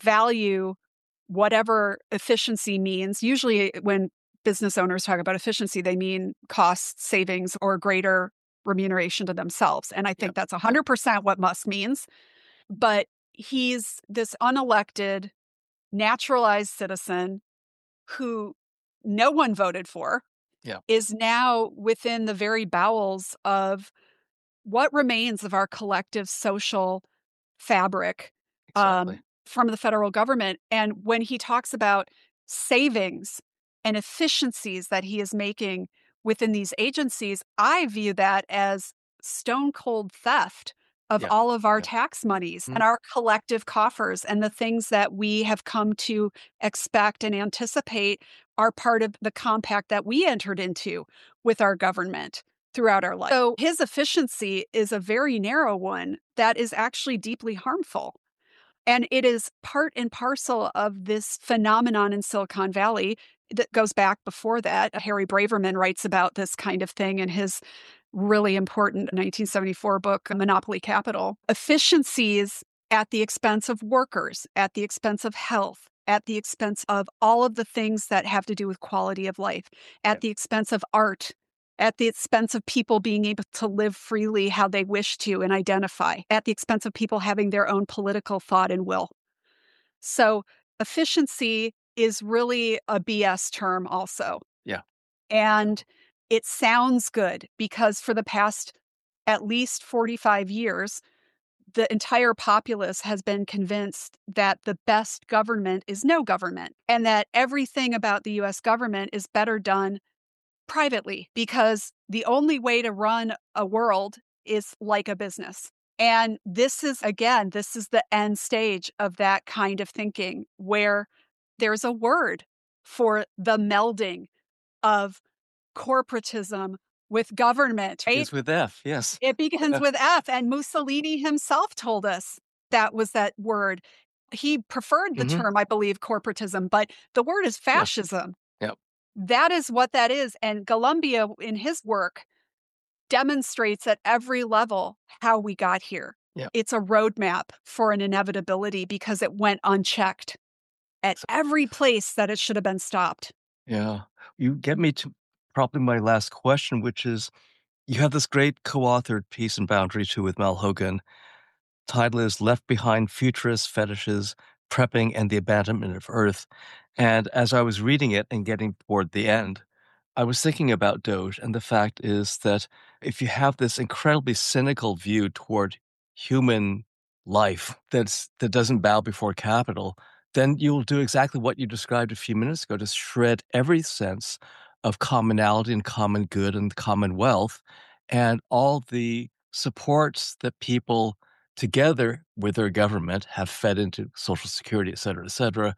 value whatever efficiency means. Usually, when business owners talk about efficiency, they mean cost savings or greater remuneration to themselves. And I think Yep. that's 100% what Musk means. But he's this unelected, naturalized citizen who no one voted for, Yeah. is now within the very bowels of what remains of our collective social fabric Exactly. from the federal government. And when he talks about savings and efficiencies that he is making within these agencies, I view that as stone cold theft of Yeah. all of our Yeah. tax monies Mhm. and our collective coffers and the things that we have come to expect and anticipate are part of the compact that we entered into with our government throughout our life. So his efficiency is a very narrow one that is actually deeply harmful. And it is part and parcel of this phenomenon in Silicon Valley that goes back before that. Harry Braverman writes about this kind of thing in his really important 1974 book, Monopoly Capital. Efficiencies at the expense of workers, at the expense of health, at the expense of all of the things that have to do with quality of life, at Yep. the expense of art, at the expense of people being able to live freely how they wish to and identify, at the expense of people having their own political thought and will. So, efficiency is really a BS term, also. Yeah. And it sounds good because for the past at least 45 years, the entire populace has been convinced that the best government is no government and that everything about the US government is better done privately because the only way to run a world is like a business. And this is, again, this is the end stage of that kind of thinking where there's a word for the melding of corporatism with government, right? Begins with F. Yes. It begins with F, and Mussolini himself told us that was that word. He preferred the Hmm. term, I believe, corporatism, but the word is Yes. fascism. Yep. That is what that is. And Columbia, in his work, demonstrates at every level how we got here. Yep. It's a roadmap for an inevitability because it went unchecked at every place that it should have been stopped. Yeah. You get me to probably my last question, which is you have this great co-authored piece in Boundary 2 with Mal Hogan. Title is Left Behind Futurist Fetishes, Prepping and the Abandonment of Earth. And as I was reading it and getting toward the end, I was thinking about Doge. And the fact is that if you have this incredibly cynical view toward human life that doesn't bow before capital, then you'll do exactly what you described a few minutes ago to shred every sense of commonality and common good and commonwealth and all the supports that people together with their government have fed into Social Security, et cetera,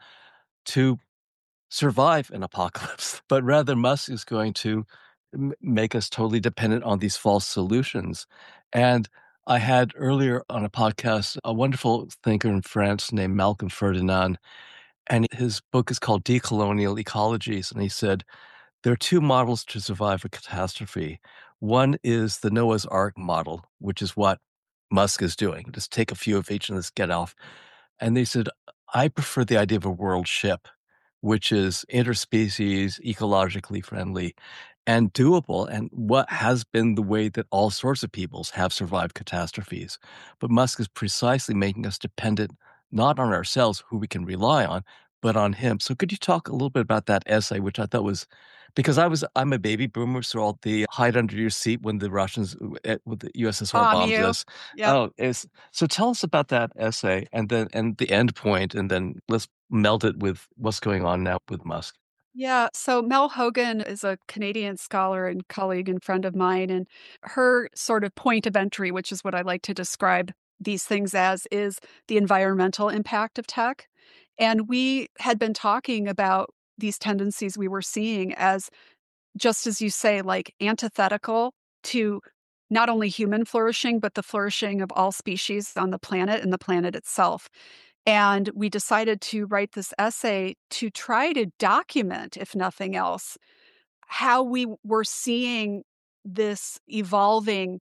to survive an apocalypse. But rather, Musk is going to make us totally dependent on these false solutions. And I had earlier on a podcast a wonderful thinker in France named Malcolm Ferdinand, and his book is called Decolonial Ecologies. And he said, there are two models to survive a catastrophe. One is the Noah's Ark model, which is what Musk is doing. Just take a few of each and let's get off. And they said, I prefer the idea of a world ship, which is interspecies, ecologically friendly, and doable, and what has been the way that all sorts of peoples have survived catastrophes. But Musk is precisely making us dependent not on ourselves, who we can rely on, but on him. So could you talk a little bit about that essay, which I thought was, because I'm a baby boomer, so all the hide under your seat when the Russians, with the USSR Bomb bombs you. us. Yep. Oh, so tell us about that essay and the end point, and then let's meld it with what's going on now with Musk. Yeah. So Mel Hogan is a Canadian scholar and colleague and friend of mine. And her sort of point of entry, which is what I like to describe these things as, is the environmental impact of tech. And we had been talking about these tendencies we were seeing as, just as you say, like antithetical to not only human flourishing, but the flourishing of all species on the planet and the planet itself. And we decided to write this essay to try to document, if nothing else, how we were seeing this evolving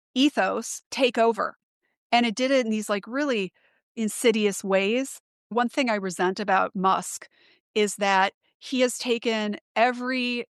ethos take over. And it did it in these like really insidious ways. One thing I resent about Musk is that he has taken every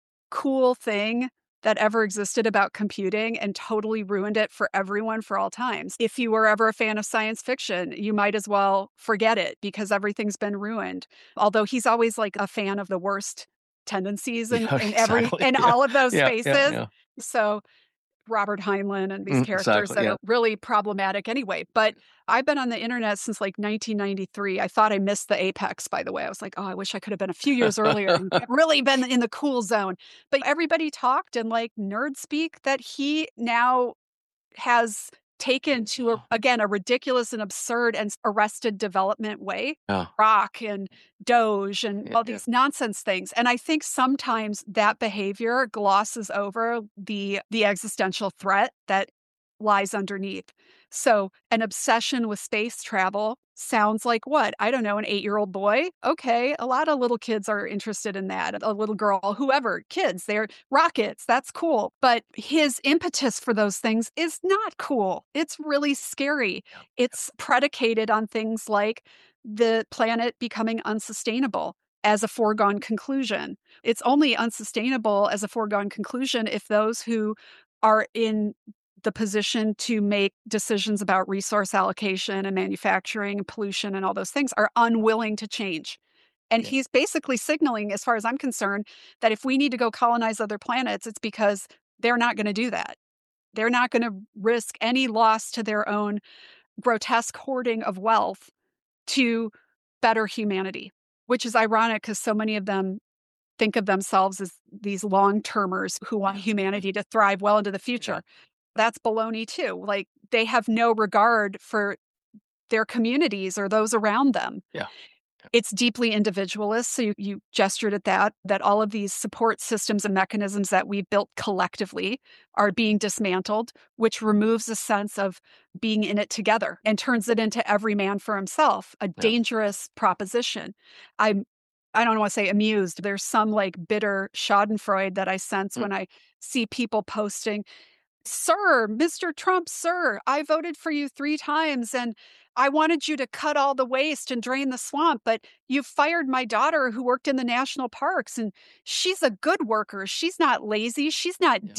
cool thing that ever existed about computing and totally ruined it for everyone for all times. If you were ever a fan of science fiction, you might as well forget it because everything's been ruined. Although he's always like a fan of the worst tendencies Yeah, exactly. in Yeah, all of those yeah, yeah, spaces. yeah. So Robert Heinlein and these characters Exactly. that Yeah. are really problematic anyway. But I've been on the internet since like 1993. I thought I missed the apex, by the way. I was like, oh, I wish I could have been a few years earlier and really been in the cool zone. But everybody talked in like nerd speak that he now has taken to, again, a ridiculous and absurd and arrested development way. Yeah. Rock and Doge and Yeah, all yeah. these nonsense things. And I think sometimes that behavior glosses over the existential threat that lies underneath. So an obsession with space travel sounds like what? I don't know, an 8-year-old boy? Okay, a lot of little kids are interested in that. A little girl, whoever, kids, they're rockets, that's cool. But his impetus for those things is not cool. It's really scary. Yeah. It's predicated on things like the planet becoming unsustainable as a foregone conclusion. It's only unsustainable as a foregone conclusion if those who are in the position to make decisions about resource allocation and manufacturing and pollution and all those things are unwilling to change. And Yeah. he's basically signaling, as far as I'm concerned, that if we need to go colonize other planets, it's because they're not going to do that. They're not going to risk any loss to their own grotesque hoarding of wealth to better humanity, which is ironic because so many of them think of themselves as these long termers who want humanity to thrive well into the future. That's baloney too. Like they have no regard for their communities or those around them. Yeah. It's deeply individualist. So you gestured at that all of these support systems and mechanisms that we built collectively are being dismantled, which removes a sense of being in it together and turns it into every man for himself, a Yeah. dangerous proposition. I don't want to say amused. There's some like bitter schadenfreude that I sense when I see people posting, Sir, Mr. Trump, sir, I voted for you 3 times and I wanted you to cut all the waste and drain the swamp, but you fired my daughter who worked in the national parks and she's a good worker. She's not lazy. She's not Yeah.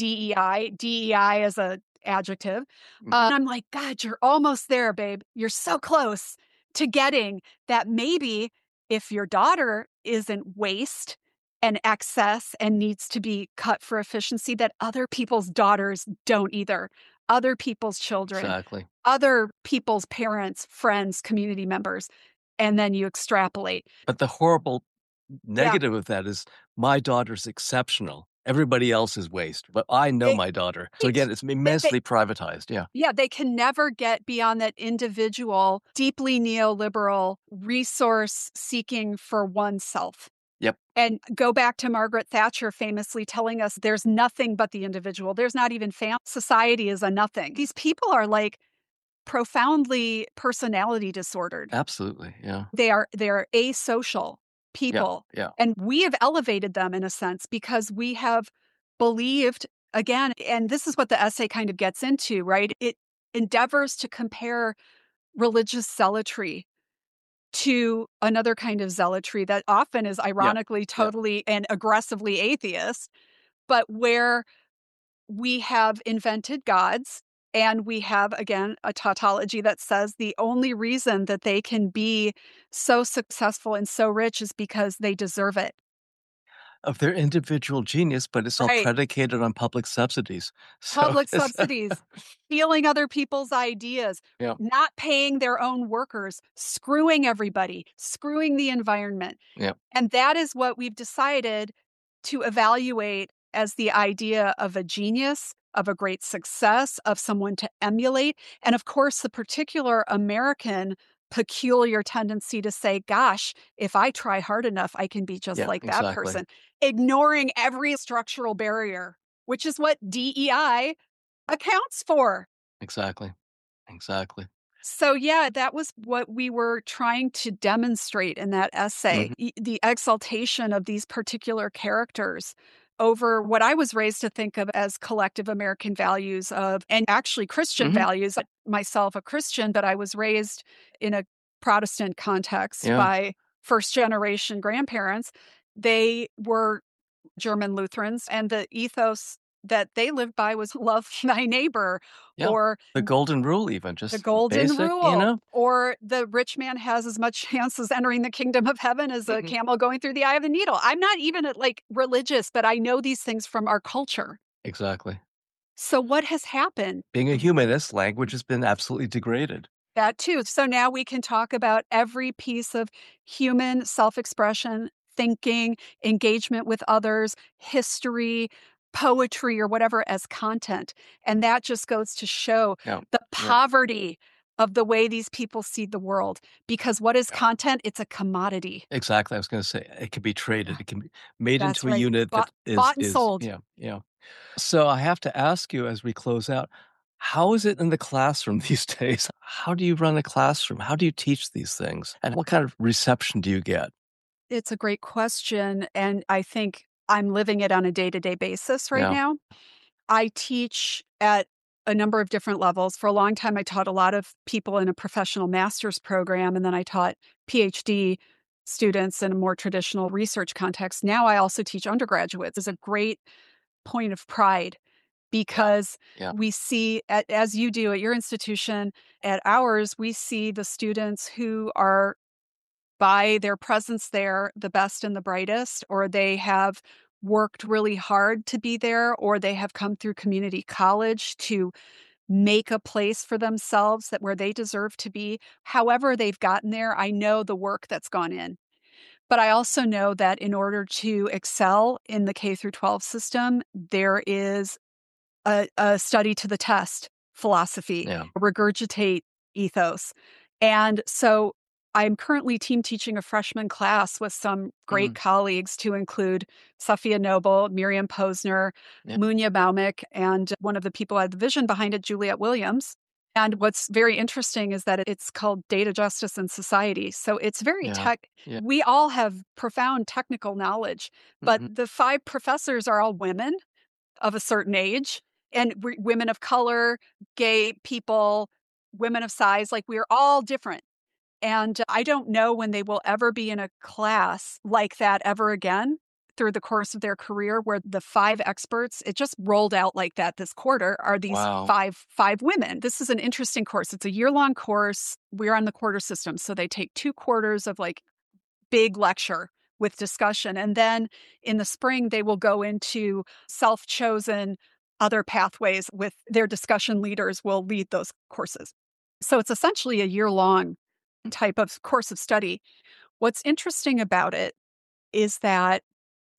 DEI as a adjective. I'm like, God, you're almost there, babe. You're so close to getting that maybe if your daughter isn't waste and excess and needs to be cut for efficiency, that other people's daughters don't either. Other people's children, Exactly. other people's parents, friends, community members. And then you extrapolate. But the horrible Yeah. negative of that is my daughter's exceptional Everybody else is waste, but I know It my daughter. So right. again, it's They immensely privatized. Yeah. yeah, they can never get beyond that individual, deeply neoliberal resource seeking for oneself. Yep. And go back to Margaret Thatcher famously telling us there's nothing but the individual. There's not even society is a nothing. These people are like profoundly personality disordered. Absolutely. Yeah. They're asocial Yeah. people. Yeah. And we have elevated them in a sense because we have believed again, and this is what the essay kind of gets into, right? It endeavors to compare religious zealotry to another kind of zealotry that often is Yeah. ironically Yeah. totally and aggressively atheist, but where we have invented gods and we have, again, a tautology that says the only reason that they can be so successful and so rich is because they deserve it. Of their individual genius, but it's all Right. predicated on public subsidies. So Public it's subsidies, stealing other people's ideas, yeah. not paying their own workers, screwing everybody, screwing the environment. Yeah. And that is what we've decided to evaluate as the idea of a genius, of a great success, of someone to emulate. And of course, the particular American peculiar tendency to say, gosh, if I try hard enough, I can be just Yeah. like that Exactly. person, ignoring every structural barrier, which is what DEI accounts for. Exactly. Exactly. So, yeah, that was what we were trying to demonstrate in that essay, Mhm. the exaltation of these particular characters over what I was raised to think of as collective American values of and actually Christian Mhm. values. Myself a Christian, but I was raised in a Protestant context Yeah. by first generation grandparents. They were German Lutherans, and the ethos that they lived by was love thy neighbor Yeah. or The golden rule even, the just golden basic, you rule, know? or the rich man has as much chance as entering the kingdom of heaven as a Mhm. camel going through the eye of a needle. I'm not even like religious, but I know these things from our culture. Exactly. So what has happened? Being a humanist, language has been absolutely degraded. That too. So now we can talk about every piece of human self-expression, thinking, engagement with others, history, poetry, or whatever as content. And that just goes to show Yeah. the Yeah. poverty of the way these people see the world. Because what is Yeah. content? It's a commodity. Exactly. I was gonna say it can be traded. It can be made That's into a right. unit Bought, that is bought and sold. yeah, yeah. So I have to ask you as we close out, how is it in the classroom these days? How do you run a classroom? How do you teach these things? And what kind of reception do you get? It's a great question. And I think I'm living it on a day to day basis right Yeah. now. I teach at a number of different levels. For a long time, I taught a lot of people in a professional master's program, and then I taught PhD students in a more traditional research context. Now I also teach undergraduates. It's a great point of pride Yeah. because Yeah. we see, as you do at your institution, at ours, we see the students who are by their presence there the best and the brightest, or they have worked really hard to be there, or they have come through community college to make a place for themselves that where they deserve to be. However they've gotten there, I know the work that's gone in. But I also know that in order to excel in the K through 12 system, there is a study to the test philosophy, Yeah. regurgitate ethos. And so I'm currently team teaching a freshman class with some great Mhm. colleagues to include Safia Noble, Miriam Posner, Yeah. Munya Baumik, and one of the people who had the vision behind it, Juliet Williams. And what's very interesting is that it's called Data Justice and Society. So it's very Yeah. tech. Yeah. We all have profound technical knowledge, but Mhm. the five professors are all women of a certain age and women of color, gay people, women of size, like we're all different. And I don't know when they will ever be in a class like that ever again through the course of their career where the five experts, it just rolled out like that this quarter, are these Wow. five women. This is an interesting course. It's a year-long course. We're on the quarter system. So they take 2 quarters of like big lecture with discussion. And then in the spring, they will go into self chosen other pathways with their discussion leaders will lead those courses. So it's essentially a year long type of course of study. What's interesting about it is that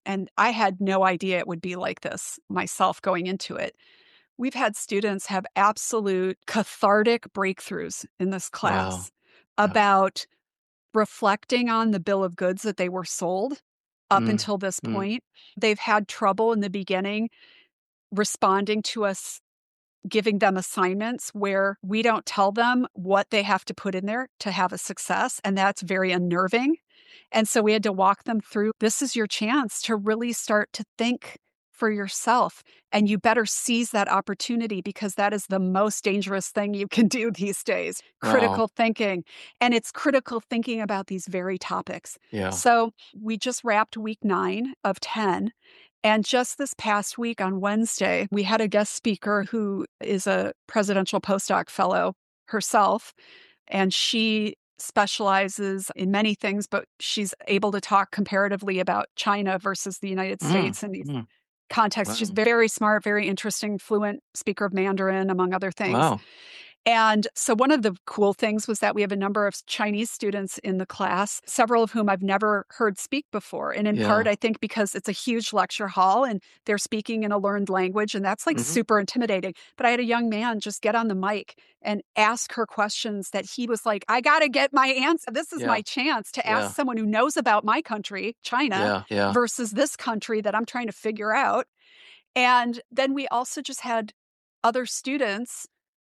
and I had no idea it would be like this myself going into it. We've had students have absolute cathartic breakthroughs in this Wow. class Yeah. about reflecting on the bill of goods that they were sold up Mm, until this mm, point. They've had trouble in the beginning responding to us giving them assignments where we don't tell them what they have to put in there to have a success, and that's very unnerving. And so we had to walk them through, this is your chance to really start to think for yourself, and you better seize that opportunity because that is the most dangerous thing you can do these days. wow. Critical thinking, and it's critical thinking about these very topics. Yeah. So we just wrapped week 9 of 10. And just this past week on Wednesday, we had a guest speaker who is a presidential postdoc fellow herself, and she specializes in many things, but she's able to talk comparatively about China versus the United Mm, States in these mm, contexts. She's wow. very smart, very interesting, fluent speaker of Mandarin, among other things. Wow. And so one of the cool things was that we have a number of Chinese students in the class, several of whom I've never heard speak before. And in part, Yeah. I think because it's a huge lecture hall and they're speaking in a learned language, and that's like Hmm. super intimidating. But I had a young man just get on the mic and ask her questions that he was like, I got to get my answer. This is Yeah. my chance to ask Yeah. someone who knows about my country, China, Yeah. Yeah. versus this country that I'm trying to figure out. And then we also just had other students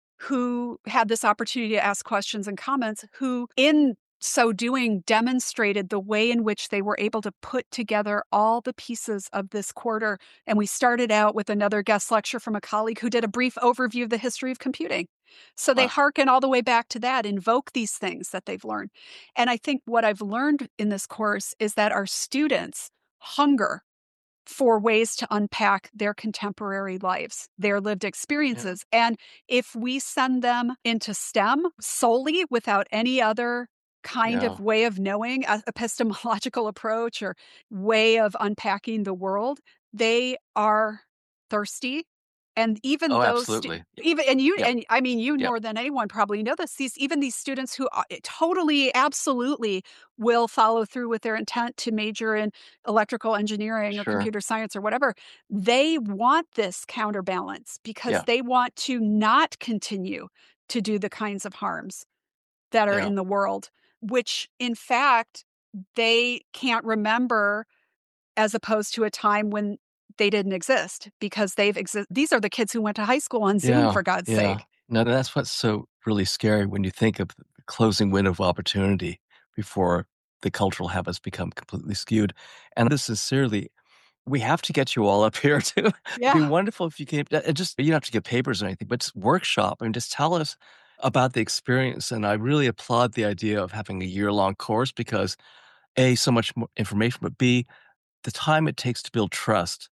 who had this opportunity to ask questions and comments, who in so doing demonstrated the way in which they were able to put together all the pieces of this quarter. And we started out with another guest lecture from a colleague who did a brief overview of the history of computing. So they Wow. hearken all the way back to that, invoke these things that they've learned. And I think what I've learned in this course is that our students hunger for ways to unpack their contemporary lives, their lived Yeah. experiences. And if we send them into STEM solely without any other kind Yeah. of way of knowing, epistemological approach or way of unpacking the world, they are thirsty. And even Oh, those, absolutely. even and you Yep. and I mean, you Yep. more than anyone probably know this. These students who totally, absolutely will follow through with their intent to major in electrical engineering or Sure. computer science or whatever, they want this counterbalance because Yeah. they want to not continue to do the kinds of harms that are Yeah. in the world, which in fact they can't remember, as opposed to a time when they didn't exist because these are the kids who went to high school on Zoom, Yeah. for God's Yeah. sake. No, that's what's so really scary when you think of the closing window of opportunity before the cultural habits become completely skewed. And this is sincerely, we have to get you all up here too. It'd be Yeah. wonderful if you came. Just you don't have to get papers or anything, but just workshop and just tell us about the experience. And I really applaud the idea of having a year-long course because A, so much more information, but B, the time it takes to build trust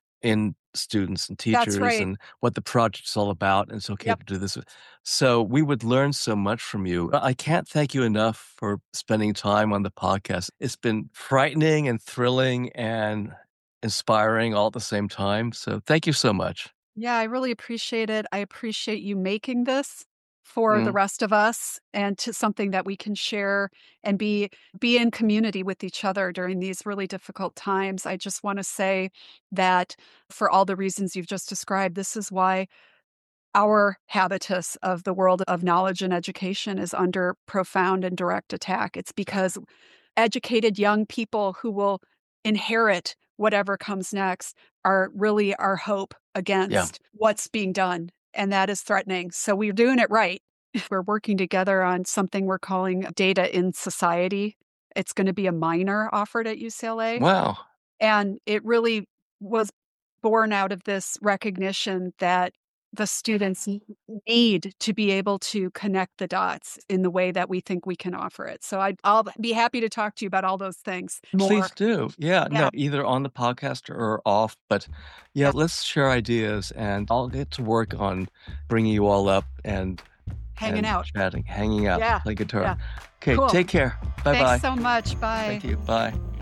in students and That's teachers right. and what the project's all about, and it's okay Yep. to do this. So we would learn so much from you. I can't thank you enough for spending time on the podcast. It's been frightening and thrilling and inspiring all at the same time. So thank you so much. Yeah, I really appreciate it. I appreciate you making this for the Mm. rest of us and to something that we can share and be in community with each other during these really difficult times. I just want to say that for all the reasons you've just described, this is why our habitus of the world of knowledge and education is under profound and direct attack. It's because educated young people who will inherit whatever comes next are really our hope Yeah. against what's being done. And that is threatening. So we're doing it right. We're working together on something we're calling data in society. It's going to be a minor offered at UCLA. Wow. And it really was born out of this recognition that the students need to be able to connect the dots in the way that we think we can offer it. So I'll be happy to talk to you about all those things more. Please do. Yeah. Yeah, No, either on the podcast or off. But yeah, yeah, let's share ideas and I'll get to work on bringing you all up hanging and out. chatting, hanging out, Yeah, play guitar. yeah, Okay, cool. take care. Thanks Bye-bye. so much. Bye. Thank you. Bye.